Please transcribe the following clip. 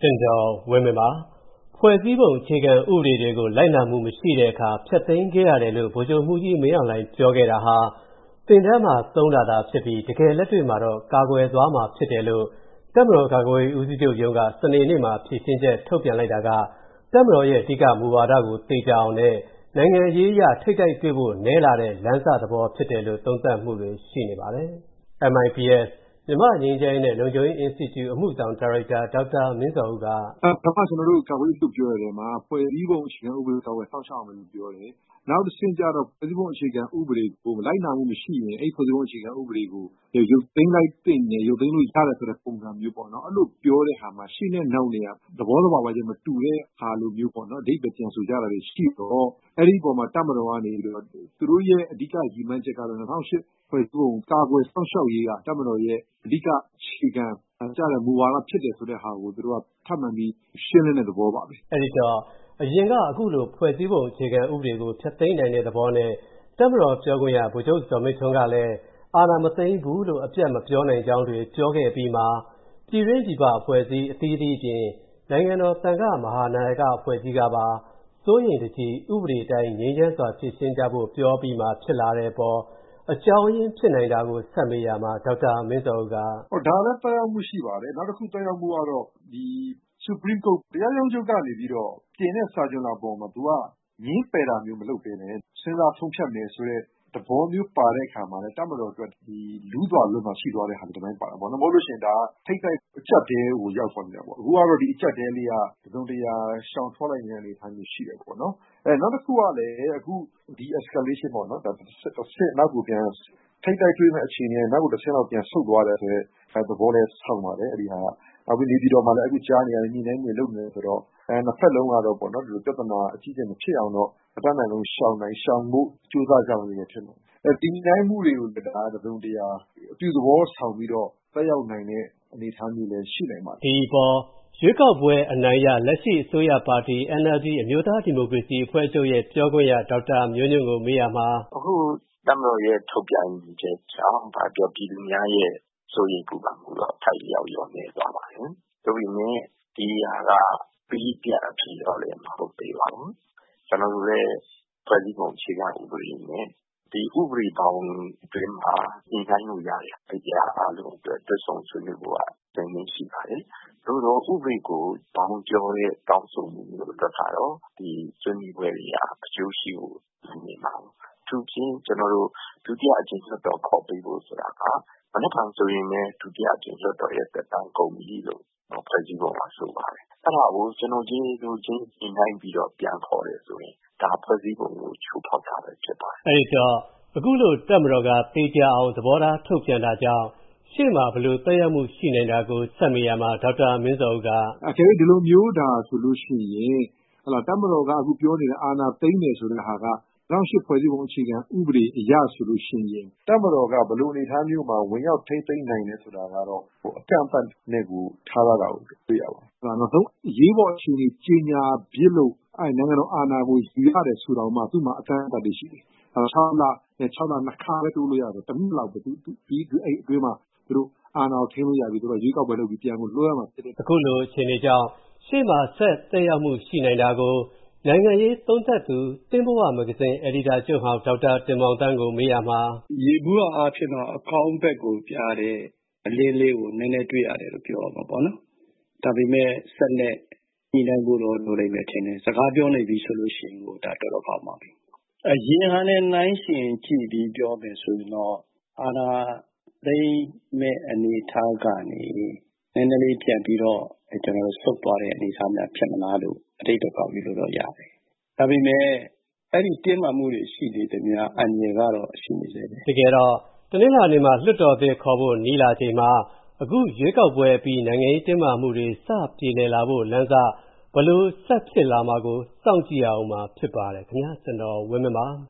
ကျွန်တော်ဝင်းမင်းပါဖွဲ့စည်းပုံအခြေခံဥပဒေတွေကိုလိုက်နာမှုမရှိတဲ့အခါဖျက်သိမ်းခဲ့ရတယ်လို့ဗိုလ်ချုပ်မှုကြီးမင်းအောင်လှိုင်ပြောခဲ့တာဟာသင်တန်းမှာသုံးတာသာဖြစ်ပြီးတကယ်လက်တွေ့မှာတော့ကာကွယ်သွားမှာဖြစ်တယ်လို့တပ်မတော်ကာကွယ်ရေးဦးစီးချုပ်ရုံးကစနေနေ့မှာဖြေရှင်းချက်ထုတ်ပြန်လိုက်တာကတပ်မတော်ရဲ့အဓိကမူဝါဒကိုသိကြအောင်နဲ့နိုင်ငံရေးအရထိပ်တိုက်တွေ့ဖို့နဲလာတဲ့လမ်းစသဘောဖြစ်တယ်လို့သုံးသပ်မှုတွေရှိနေပါတယ်။ MIPS မြန်မာ့ငြိမ်းချမ်းရေးနဲ့လုံခြုံရေး Institute အမှုဆောင်ဒါရိုက်တာဒေါက်တာမင်းဇော်ဦးကပထမကျွန်တော်တို့ကာကွယ်ရေးပြောရတဲ့မှာဖွဲ့စည်းပုံအခြေခံဥပဒေကာကွယ်စောင့်ရှောက်အောင်လို့ပြောတယ်။နောက်တစ်ဆင့်ကျတော့ဖွဲ့စည်းပုံအခြေခံဥပဒေကိုလိုက်နာမှုမရှိရင်အဲ့ဖွဲ့စည်းပုံအခြေခံဥပဒေကိုရုပ်သိမ်းလိုက်တဲ့နဲ့ရုပ်သိမ်းလို့ရတယ်ဆိုတဲ့ပုံစံမျိုးပေါ့နော်။အဲ့လိုပြောတဲ့ဟာမှာရှင်းတဲ့နောက်တွေကသဘောတဘာဝချင်းမတူတဲ့ဟာလိုမျိုးပေါ့နော်။အဓိပ္ပာယ်ပြန်ဆိုကြတာတွေရှိတော့အဲ့ဒီပုံမှာတပ်မတော်ကနေပြီးတော့သူတို့ရဲ့အဓိကရည်မှန်းချက်ကတော့2008ဖွဲ့စည်းပုံကာကွယ်စောင့်ရှောက်ရေးကတပ်မတော်ရဲ့အဓိကအခြေခံကြတဲ့မူဝါဒဖြစ်တယ်ဆိုတဲ့ဟာကိုသူတို့ကထပ်မှန်ပြီးရှင်းလင်းတဲ့သဘောပါပဲအဲ့ဒီတော့အရင်ကအခုလိုဖွဲ့စည်းပုံအခြေခံဥပဒေကိုဖျက်သိမ်းနိုင်တဲ့သဘောနဲ့တပ်မတော်ပြောခွင့်ရဗိုလ်ချုပ်ဇော်မင်းထွန်းကလည်းအာဏာမသိမ်းဘူးလို့အပြတ်မပြောနိုင်ကြောင်းတွေပြောခဲ့ပြီးမှပြည်တွင်းပြည်ပအဖွဲ့အစည်းအသီးသီးပြင်နိုင်ငံတော်သံဃာမဟာနာယကအဖွဲ့ကြီးကပါစိုးရိမ်တကြီးဥပဒေတိုင်းငြိမ်းချမ်းစွာဖြေရှင်းကြဖို့ပြောပြီးမှဖြစ်လာတဲ့ပေါ်အကြောင်းရင်းဖြစ်နိုင်တာကိုဆက်မေးရမှာဒေါက်တာမင်းဇော်ဦးကဒါလည်းသက်ရောက်မှုရှိပါတယ်နောက်တစ်ခုသက်ရောက်မှုကတော့ဒီ Supreme Court တရားရုံးချုပ်ကနေပြီးတော့ပြင်တဲ့စာချုပ်လာပေါ်မှာသူကငင်းပယ်တာမျိုးမလုပ်ဘဲနဲ့စဉ်းစားဆုံးဖြတ်မယ်ဆိုတဲ့သဘောမျိုးပါတဲ့အခါမှာလည်းတပ်မတော်အတွက်ဒီလူးသွားလွတ်မှာရှိသွားတဲ့ဟာဒီတိုင်းပါတာပေါ့နော်မဟုတ်လို့ရှိရင်ဒါထိတ်တိုက်အကျက်တဲကိုရောက်သွားနေတာပေါ့အခုကတော့ဒီအကျက်တဲလေးကသုံးတရားရှောင်ထွက်လိုက်နေတဲ့အနေအထားမျိုးရှိတယ်ပေါ့နော်နောက်တစ်ခုကလည်းအခုဒီ escalation ပေါ့နော်ဒါတစ်ဆက်နောက်ကိုပြန်ထိတ်တိုက်တွေးမဲ့အခြေအနေနဲ့နောက်ကိုတစ်ဆင့်လောက်ပြန်ဆုတ်သွားတယ်ဆိုတဲ့သဘောလေးဆောင်းပါတယ်အဲ့ဒီဟာအခုနေပြည်တော်မှာလည်းအခုကြားနေရတယ်ညနေနေလုပ်နေဆိုတော့နှစ်ဖက်လုံးကတော့ပေါ့နော်ဒီပြဿနာအကြီးအကျယ်မဖြစ်အောင်တော့အတတ်နိုင်ဆုံးရှောင်မှုကြိုးစားကြအောင်လည်းဖြစ်နေဒီနိုင်မှုတွေကိုဒါသုံးတရားအပြုသဘောဆောင်ပြီးတော့သက်ရောက်နိုင်တဲ့အနေအထားမျိုးလည်းရှိနိုင်ပါတယ်ဒီပေါ်ရွေးကောက်ပွဲအနိုင်ရလက်ရှိအစိုးရပါတီ NLD အမျိုးသားဒီမိုကရေစီအဖွဲ့ချုပ်ရဲ့ပြောခွင့်ရဒေါက်တာမျိုးညွန့်ကိုမေးရမှာအခုတပ်မတော်ရဲ့ထုတ်ပြန်ချက်ကြောင့်ဗာပြောပြည်သူများရဲ့စိုးရိမ်ပူပန်မှုတော့ထိုက်လျောက်ရောနေသွားပါတယ်။ဒါပေမဲ့ဒီဟာကပြီးပြအဖြစ်တော့လည်းမဟုတ်သေးပါဘူး။ကျွန်တော်တို့လည်းဖွဲ့စည်းပုံအခြေခံဥပဒေနဲ့ဒီဥပဒေပေါင်းတွင်မှာညီတိုင်းလို့ရတယ်။တရားအားလုံးအတွက်သက်ဆုံးဆွေးနွေးဖို့ကတင်နေရှိပါတယ်။သို့တော့ဥပဒေကိုပေါင်းကျော်တဲ့တောင်းဆိုမှုမျိုးတွေကတော့ဒီဆွေးနွေးပွဲတွေကအကျိုးရှိဖို့နေမှာ။သူချင်းကျွန်တော်တို့ဒုတိယအကြိမ်ဆက်တော့ခေါ်ပြီးဖို့ဆိုတာကမနက်ဖြန်ဆိုရင်လည်းဒုတိယအကြိမ်ဆက်တော့ရဲ့တက်တန်းကုန်ပြီလို့ဖွဲ့စည်းပုံမှာဆိုပါတယ်။အဲ့ဒါကိုကျွန်တော်ချင်းလူချင်းညီနိုင်ပြီးတော့ပြန်ခေါ်တယ်ဆိုရင်ဒါဖွဲ့စည်းပုံကိုချိုးဖောက်တာပဲဖြစ်ပါတယ်။အဲ့ဒီတော့အခုလိုတပ်မတော်ကတေချာအောင်သဘောထားထုတ်ပြန်တာကြောင့်ရှေ့မှာဘယ်လိုသက်ရောက်မှုရှိနိုင်တာကိုဆက်မေးရမှာဒေါက်တာမင်းဇော်ဦးကအကယ်ဒီလိုမျိုးဒါဆိုလို့ရှိရင်ဟလာတပ်မတော်ကအခုပြောနေတဲ့အာဏာသိမ်းတယ်ဆိုတဲ့ဟာက2008ဖွဲ့စည်းပုံအခြေခံဥပဒေအရဆိုလို့ရှိရင်တပ်မတော်ကဘယ်လိုအနေအထားမျိုးမှာဝင်ရောက်ထိန်းသိမ်းနိုင်လဲဆိုတာကတော့အကန့်အသတ်နဲ့ကိုထားရတာကိုတွေ့ရပါတယ်။နောက်ဆုံးရေးပေါ်အခြေအနေကြီးညာပြစ်လို့နိုင်ငံတော်အာဏာကိုယူရတယ်ဆိုတော့မှသူ့မှာအကန့်အသတ်တွေရှိတယ်။6လနှစ်ခါပဲတိုးလို့ရတယ်။တစ်နှစ်လောက်ပဲဒီအဲ့အတွင်းမှာသူတို့အာဏာကိုထိန်းလို့ရပြီသူတို့ရွေးကောက်ပွဲလုပ်ပြီးပြန်ကိုလွှဲရမှာဖြစ်တယ်။အခုလိုအခြေအနေကြောင့်ရှေ့မှာဆက်သက်ရောက်မှုရှိနိုင်တာကိုနိုင်ငံရေးသုံးသပ်သူတင်းဘဝမဂ္ဂဇင်းအယ်ဒီတာချုပ်ဟောင်းဒေါက်တာတင်မောင်သန်းကိုမေးရမှာရေဘူးအားဖြင့်တော့အကောင်းဘက်ကိုပြတဲ့အလင်းလေးကိုနည်းနည်းတွေ့ရတယ်လို့ပြောရမှာပေါ့နော်ဒါပေမဲ့ဆက်နဲ့ညီနိုင်ဖို့တော့လိုလိမ့်မယ်ထင်တယ်စကားပြောနေပြီဆိုလို့ရှိရင်ကိုဒါတော်တော်ကောင်းပါပြီအရင်ဟာနဲ့နိုင်ရှင်ကြည့်ပြီးပြောမယ်ဆိုရင်တော့အာနာသိမဲ့အနေထားကနေနည်းနည်းလေးပြန်ပြီးတော့ကျွန်တော်ဆုတ်သွားတဲ့အနေအထားများဖြစ်မလားလို့အတိတ်တော့ကောက်ပြီးလို့တော့ရတယ်။ဒါပေမဲ့အဲ့ဒီတင်းမာမှုတွေရှိနေတဲ့များအန္တရာယ်ကတော့ရှိနေသေးတယ်။တကယ်တော့တနင်္လာနေ့မှာလွှတ်တော်သစ်ခေါ်ဖို့နီးလာချိန်မှာအခုရွေးကောက်ပွဲပြီးနိုင်ငံရေးတင်းမာမှုတွေစပြေလည်လာဖို့လမ်းစဘလို့ဆက်ဖြစ်လာမှာကိုစောင့်ကြည့်အောင်မှာဖြစ်ပါတယ်ခင်ဗျာကျွန်တော်ဝင်းမင်းပါ